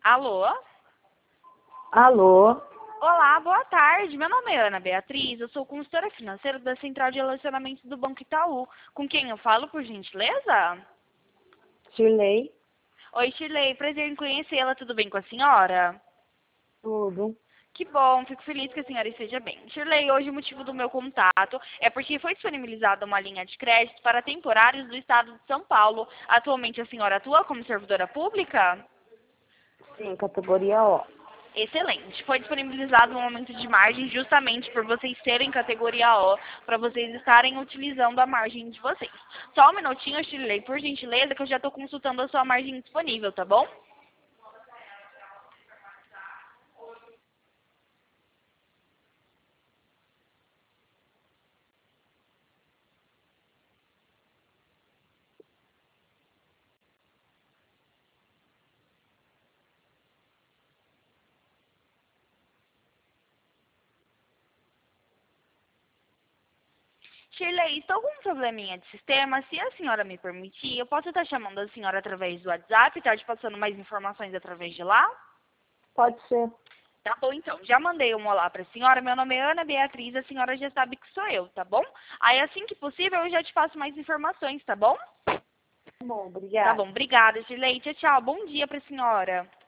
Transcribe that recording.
Alô? Alô? Olá, boa tarde. Meu nome é Ana Beatriz, eu sou consultora financeira da Central de Relacionamento do Banco Itaú. Com quem eu falo, por gentileza? Shirley? Oi, Shirley, prazer em conhecê-la. Tudo bem com a senhora? Tudo. Que bom, fico feliz que a senhora esteja bem. Shirley, hoje o motivo do meu contato é porque foi disponibilizada uma linha de crédito para temporários do estado de São Paulo. Atualmente a senhora atua como servidora pública? Sim, categoria O. Excelente. Foi disponibilizado um aumento de margem justamente por vocês serem categoria O, para vocês estarem utilizando a margem de vocês. Só um minutinho, Shirley, por gentileza, que eu já estou consultando a sua margem disponível, tá bom? Shirley, estou com um probleminha de sistema. Se a senhora me permitir, eu posso estar chamando a senhora através do WhatsApp, tá te passando mais informações através de lá? Pode ser. Tá bom, então. Já mandei um olá para a senhora. Meu nome é Ana Beatriz, a senhora já sabe que sou eu, tá bom? Aí, assim que possível, eu já te passo mais informações, tá bom? Tá bom, Tá obrigada. bom, obrigada, Shirley. Tchau, tchau. Bom dia para a senhora.